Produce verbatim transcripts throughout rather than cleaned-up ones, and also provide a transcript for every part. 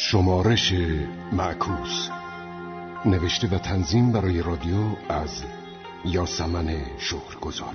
شمارش معکوس، نوشته و تنظیم برای رادیو از یاسمن شکرگزار.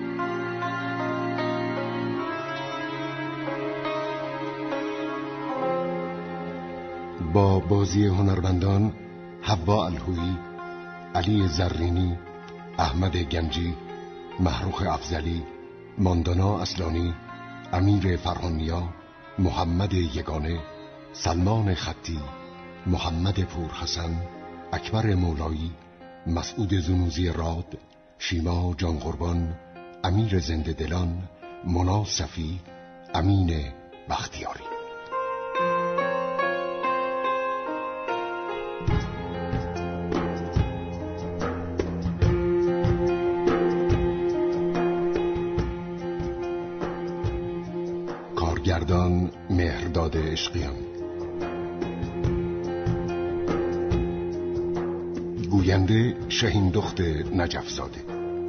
با بازی هنرمندان حوا الهویی، علی زرینی، احمد گنجی، محروخ افضلی، ماندانا اصلانی، امیر فرهانیا، محمد یگانه، سلمان خطی، محمد پورحسن، اکبر مولایی، مسعود زنوزی راد، شیما جانقربان، امیر زنده دلان، منا صفی، امین بختیاری. کارگردان مهرداد عشقیان، گوینده شهین دخت نجف زاده،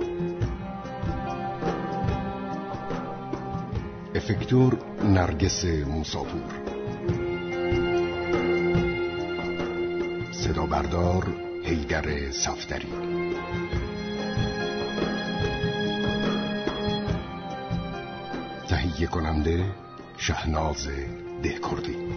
افکتور نرگس موساپور، صدا بردار حیدر صفدری، تهیه کننده شهناز دهکردی.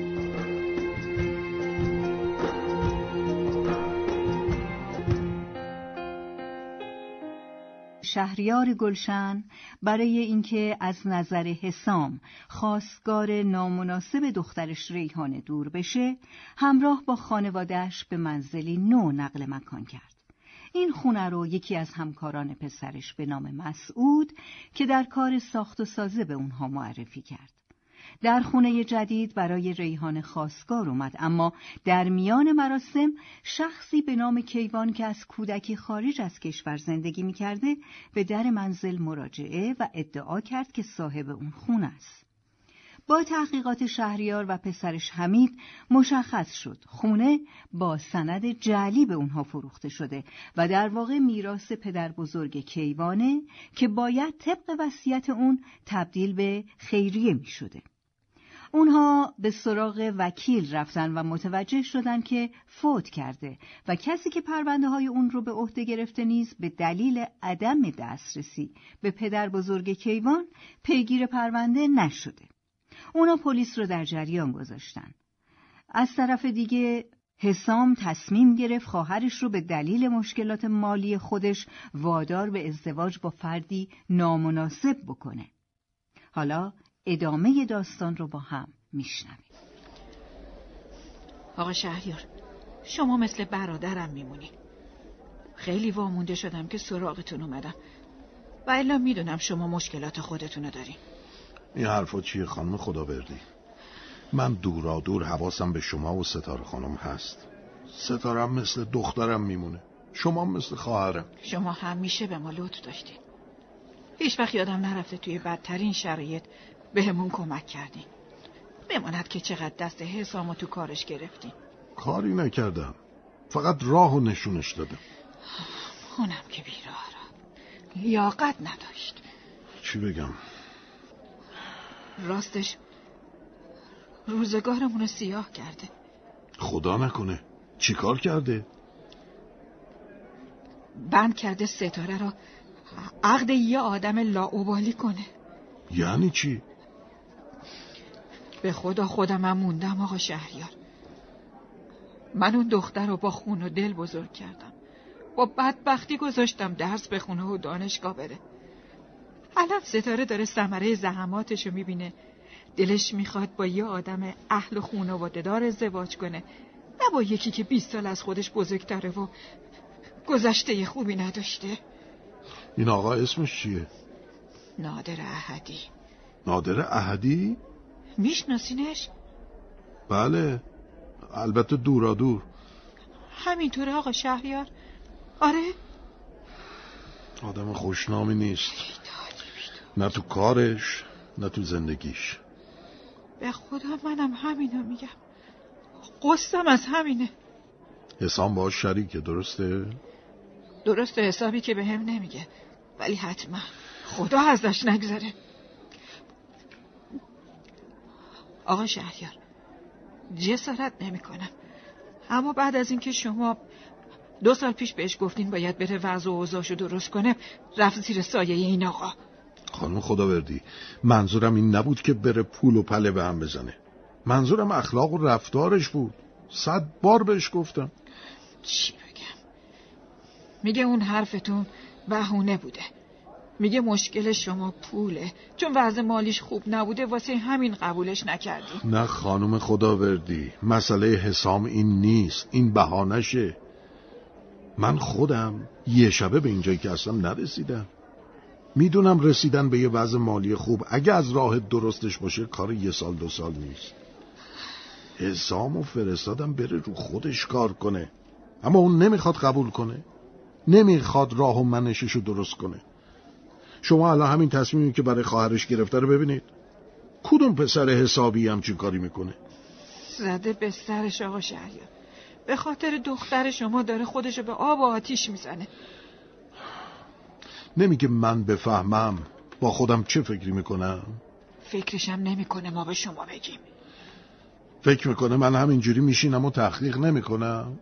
شهریار گلشن برای اینکه از نظر حسام خواستگار نامناسب دخترش ریحانه دور بشه، همراه با خانواده‌اش به منزلی نو نقل مکان کرد. این خونه رو یکی از همکاران پسرش به نام مسعود که در کار ساخت و سازه به اونها معرفی کرد. در خونه جدید برای ریحانه خواستگار اومد، اما در میان مراسم شخصی به نام کیوان که از کودکی خارج از کشور زندگی می‌کرده به در منزل مراجعه و ادعا کرد که صاحب اون خونه است. با تحقیقات شهریار و پسرش حمید مشخص شد خونه با سند جعلی به اونها فروخته شده و در واقع میراث پدر بزرگ کیوانه که باید طبق وصیت اون تبدیل به خیریه می شده. اونها به سراغ وکیل رفتن و متوجه شدن که فوت کرده و کسی که پرونده های اون رو به عهده گرفته نیز به دلیل عدم دسترسی به پدر بزرگ کیوان پیگیر پرونده نشده. اونا پلیس رو در جریان گذاشتن. از طرف دیگه حسام تصمیم گرفت خواهرش رو به دلیل مشکلات مالی خودش وادار به ازدواج با فردی نامناسب بکنه. حالا ادامه داستان رو با هم میشنویم. آقا شهریار، شما مثل برادرم میمونی. خیلی وامونده شدم که سراغتون اومدم و الا میدونم شما مشکلات خودتونو دارین. این حرفا چیه خانم خدابردی؟ من دورا دور حواسم به شما و ستاره خانم هست. ستارم مثل دخترم میمونه، شما مثل خواهرم. شما همیشه به ما لطف داشتین. هیچ وقت یادم نرفته توی بدترین شرایط به همون کمک کردین. بماند که چقدر دست حسامو تو کارش گرفتین. کاری نکردم، فقط راهو نشونش دادم. اونم که بیراه را لیاقت نداشت. چی بگم؟ راستش روزگارمونو سیاه کرده. خدا نکنه. چی کار کرده؟ بند کرده ستاره را عقد یه آدم لاابالی کنه. یعنی چی؟ به خدا خودم موندم آقا شهریار. من اون دختر رو با خون و دل بزرگ کردم، با بدبختی گذاشتم درس بخونه و دانشگاه بره. الان ستاره داره ثمره زحماتشو میبینه، دلش میخواد با یه آدم اهل خانواده دار ازدواج کنه، نه با یکی که بیست سال از خودش بزرگتره و گذشته خوبی نداشته. این آقا اسمش چیه؟ نادر احدی. نادر احدی؟ میشناسینش؟ بله، البته دورا دور. همینطوره آقا شهریار؟ آره؟ آدم خوشنامی نیست، نه تو کارش نه تو زندگیش. به خدا منم همینو میگم، قصدم از همینه. حسام باش شریکه، درسته؟ درسته، حسابی که به هم نمیگه، ولی حتما خدا ازش نگذره. آقا شهریار، جسارت نمی کنم. اما بعد از اینکه شما دو سال پیش بهش گفتین باید بره وضع و اوضاعشو درست کنه، رفت زیر سایه این آقا. خانم خداوردی، منظورم این نبود که بره پول و پله به هم بزنه. منظورم اخلاق و رفتارش بود. صد بار بهش گفتم. چی بگم؟ میگه اون حرفتون بهونه بوده. میگه مشکل شما پوله، چون وضع مالیش خوب نبوده واسه همین قبولش نکردی. نه خانم خداوردی، مسئله حسام این نیست، این بهانشه. من خودم یه شبه به اینجایی که اصلا نرسیدم. میدونم رسیدن به یه وضع مالی خوب اگه از راه درستش باشه کار یه سال دو سال نیست. حسامو فرستادم بره رو خودش کار کنه، اما اون نمیخواد قبول کنه، نمیخواد راه و منششو درست کنه. شما الان همین تصمیمی که برای خواهرش گرفته رو ببینید. کدوم پسر حسابی همچین کاری میکنه؟ زده به سرش آقا شهریار. به خاطر دختر شما داره خودشو به آب و آتیش میزنه. نمیگه من بفهمم با خودم چه فکری میکنم؟ فکرشم نمیکنه ما به شما بگیم. فکر میکنه من همینجوری میشینم و تحقیق نمیکنم؟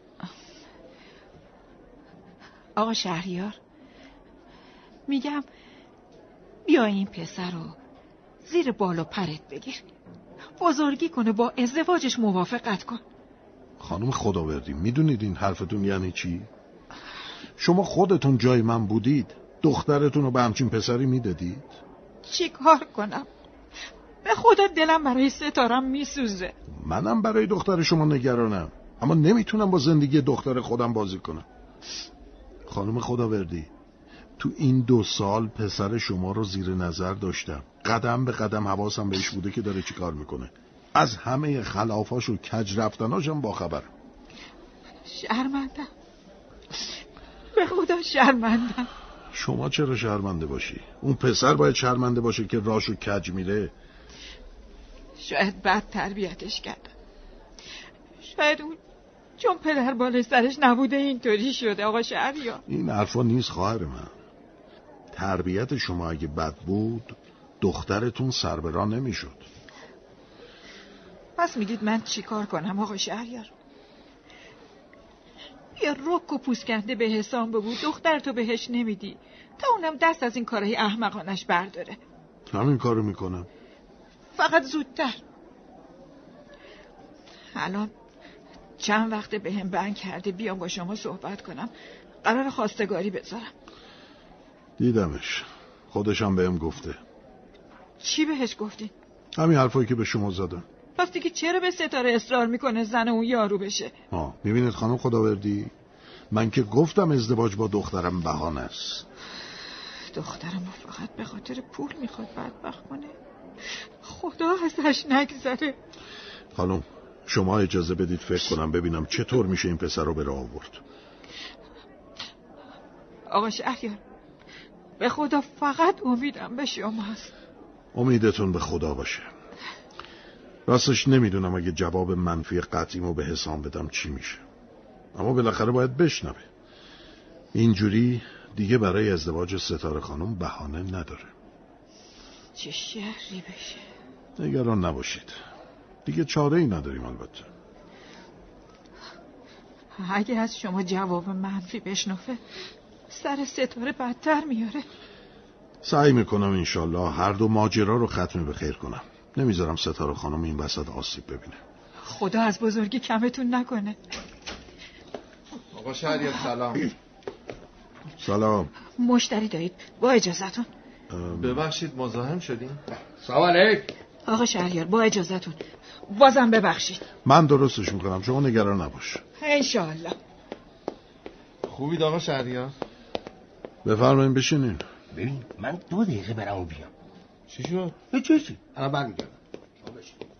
آقا شهریار، میگم بیا این پسر رو زیر بال و پرت بگیر، بزرگی کنه، با ازدواجش موافقت کن. خانم خداوردی، میدونید این حرفتون یعنی چی؟ شما خودتون جای من بودید دخترتون رو به همچین پسری میدادید؟ چی کار کنم؟ به خدا دلم برای ستارم میسوزه. منم برای دختر شما نگرانم، اما نمیتونم با زندگی دختر خودم بازی کنم. خانم خداوردی، تو این دو سال پسر شما رو زیر نظر داشتم، قدم به قدم حواسم بهش بوده که داره چی کار میکنه. از همه خلافاش و کج رفتناشم با خبرم. شرمندم، به خدا شرمندم. شما چرا شرمنده باشی؟ اون پسر باید شرمنده باشه که راشو کج میره. شاید بد تربیتش کردم، شاید اون چون پدر بالای سرش نبوده اینطوری شده. آقا شهریار، این حرفا نیست خواهر من. تربیت شما اگه بد بود دخترتون سر به راه نمیشد. پس میگید من چی کار کنم آقا شهریار؟ یا رک و پوسکنده به حسام بگو دخترتو بهش نمیدی تا اونم دست از این کارهای احمقانش برداره. همین کارو میکنم، فقط زودتر. الان چند وقت به هم بند کرده بیام با شما صحبت کنم، قرار خواستگاری بذارم. دیدمش، خودشم بهم گفته. چی بهش گفتی؟ همین حرفایی که به شما زدم. پس دیگه چرا به ستاره اصرار میکنه زن اون یارو بشه؟ ها میبینید خانم خداوردی، من که گفتم ازدواج با دخترم بهانه است. دخترم فقط به خاطر پول میخواد بدبخت کنه. خدا ازش نگذره. خانم شما اجازه بدید فکر کنم ببینم چطور میشه این پسر رو به راه آورد. آقا شهریار، به خدا فقط امیدم به شما هست. امیدتون به خدا باشه. راستش نمیدونم اگه جواب منفی قطعیمو به حسام بدم چی میشه، اما بالاخره باید بشنوه. اینجوری دیگه برای ازدواج ستاره خانم بهانه نداره. چه شهری بشه. نگران نباشید، دیگه چاره ای نداریم. البته اگه از شما جواب منفی بشنفه سر ستاره بدتر میاره. سعی میکنم انشالله هر دو ماجرا رو ختم به خیر کنم. نمیذارم ستاره خانم این وسط آسیب ببینه. خدا از بزرگی کمتون نکنه. آقا شهریار سلام. سلام. مشتری دارید، با اجازتون. ببخشید مزاحم شدیم. سلام علیک. آقا شهریار با اجازتون، بازم ببخشید. من درستش میکنم، شما نگران نباش. انشالله. خوبید آقا شهریار؟ بفرمایید بشینین. ببین من دو دقیقه برم و بیام. چی شد؟ هیچ چیزی. الان برمیگردم.